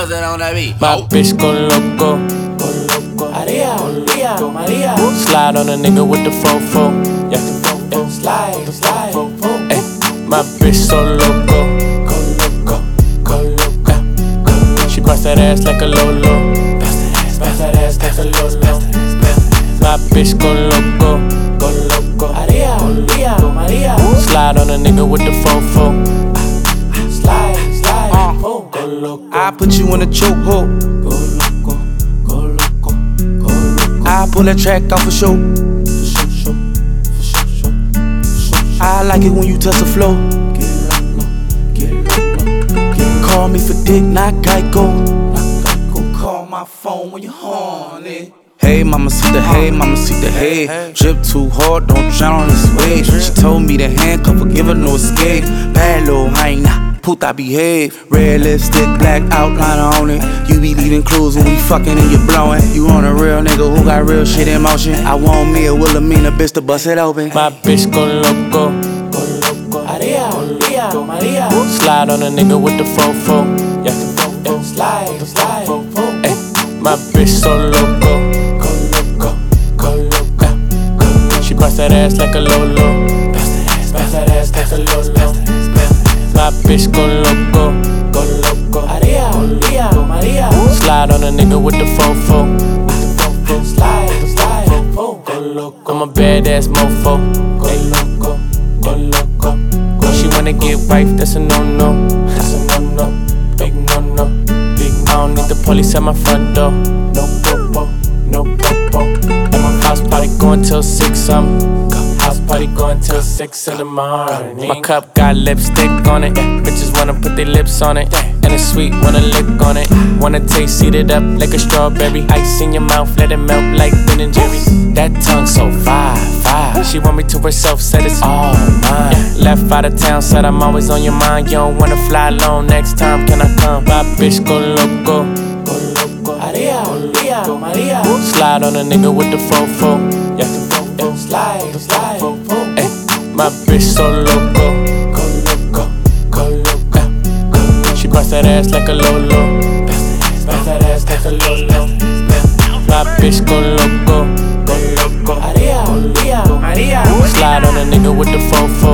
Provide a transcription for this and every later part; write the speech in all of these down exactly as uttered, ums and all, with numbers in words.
nothing on that beat. My bitch go loco. Maria, Maria, Maria. Slide on a nigga with the fofo. Yeah. Slide, slide, Ay, my bitch so loco. Go loco, go loco, go loco. She bust that ass like a Lolo. Bust that ass, bust that ass like a Lolo. My bitch go loco. Go loco. Maria, Maria, Maria. Slide on a nigga with the fofo. Slide, slide, uh, go loco. I put you in a chokehold. Go loco, go loco, go loco. I pull that track off for show. For show, for show, for show. I like it when you touch the flow. Get loco, get loco, get Call me for dick, not Geico. loco. Call my phone when you're horny. Hey, mama, see the hey, mama, see the hey. Drip too hard, don't drown on this wave. She told me to handcuff her, give her no escape. Bad little hyena, puta behave. Red lipstick, black outliner on it. You be leaving clues when we fucking and you blowing. You on a real nigga who got real shit in motion. I want me a Wilhelmina bitch to bust it open. My bitch go loco. Go loco. Maria, Maria, Maria. Slide on a nigga with the fofo. Yeah. Slide, slide, Ay, my bitch so loco. go loco, go loco. She bust that ass like a Lolo. Bust that ass, bust that ass like a Lolo. My bitch go loco. Go loco. Maria, Maria, Maria. Slide on a nigga with the fofo. Slide, slide, go loco. I'm a badass mofo. Go loco, go loco. When she wanna get wife, that's a no-no. That's a no-no, big no-no, big I don't need the police at my front door. no popo, no popo. And my house party going till six, um house party going till six in the morning. My cup got lipstick on it. Bitches wanna put their lips on it. And it's sweet, wanna lick on it. Wanna taste, eat it up like a strawberry. Ice in your mouth, let it melt like Ben and Jerry's. That tongue so fire, fire. She want me to herself, said it's all mine. Left out of town, said I'm always on your mind. You don't wanna fly alone, next time can I come? My bitch go loco. Go loco. Maria, Maria, Maria. Slide on a nigga with the fofo. Yeah. Slide, slide, Ay, my bitch so loco. go loco, go loco. She bust that ass like a Lolo. Bust that ass like a Lolo. My bitch go loco. Go loco. Maria, Maria, Maria. Slide on a nigga with the fofo.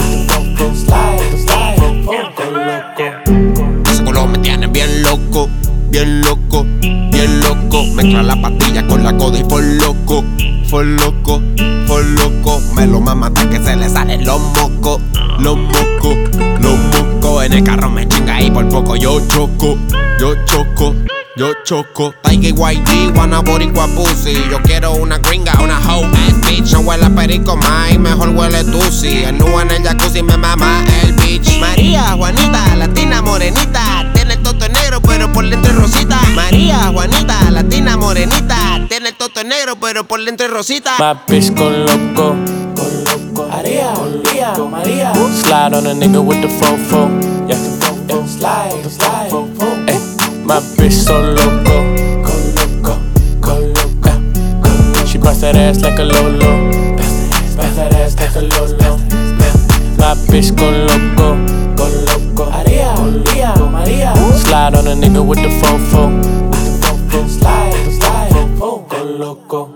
Slide, slide, go loco. Ese culo me tiene bien loco, bien loco, bien loco. Mezcla la pastilla con la coda y for loco, for loco, for loco. Me lo mama hasta que se le salen los mocos, los mocos, los mocos. En el carro me chinga y por poco yo choco, yo choco. Yo choco, Tiger Y G, wanna boricua pussy. Yo quiero una gringa, una hoe ass bitch. No huele a perico más, mejor huele tusi. El nu en el jacuzzi me mama el bitch. María, Juanita, latina morenita. Tiene el toto negro pero por dentro es rosita. María, Juanita, latina morenita. Tiene el toto negro pero por dentro es rosita. My bitch go loco. Go loco. Maria, Maria, Maria. Slide on a nigga with the fofo. Yeah. Slide, slide, Ay, my bitch so loco. go loco, go loco. She bust that ass like a Lolo. Bust that ass like a Lolo. My bitch go loco. Go loco. Maria, Maria, Maria. Slide on a nigga with the fofo. Slide, slide, go loco.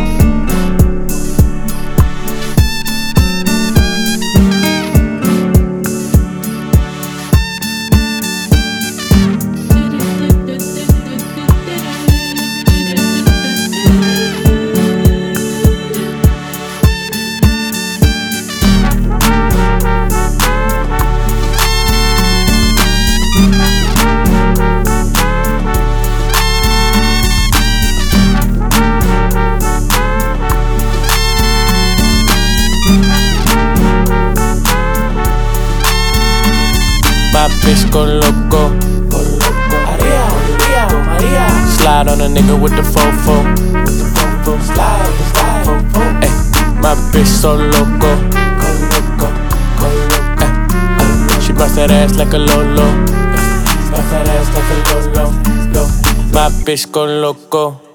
My bitch go loco. Go loco. Maria, Maria, Maria. Slide on a nigga with the fofo. Slide, slide, Ay, my bitch so loco. go loco, go loco. She bust that ass like a Lolo. Bust that ass like a Lolo. My bitch go loco.